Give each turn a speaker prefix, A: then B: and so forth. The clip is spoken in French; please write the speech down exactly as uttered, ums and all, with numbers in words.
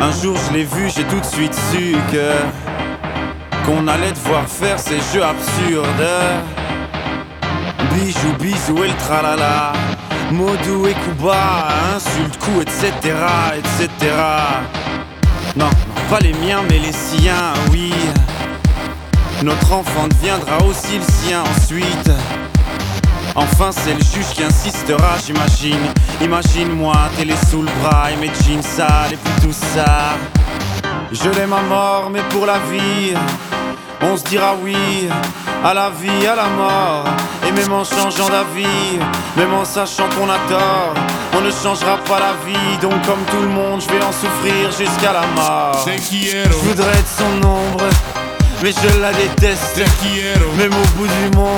A: Un jour je l'ai vu, j'ai tout de suite su que qu'on allait devoir faire ces jeux absurdes. Bijou, bisou et le tralala, Modou et Kuba, insulte, coup, et cetera, et cetera. Non, non, pas les miens mais les siens, oui. Notre enfant deviendra aussi le sien ensuite. Enfin c'est le juge qui insistera, j'imagine. Imagine-moi, télé sous le bras et mes jeans sales et puis tout ça. Je l'aime à mort mais pour la vie on se dira oui à la vie, à la mort. Et même en changeant d'avis, même en sachant qu'on a tort, on ne changera pas la vie. Donc comme tout le monde, je vais en souffrir jusqu'à la mort. Je voudrais être son ombre, mais je la déteste, même au bout du monde.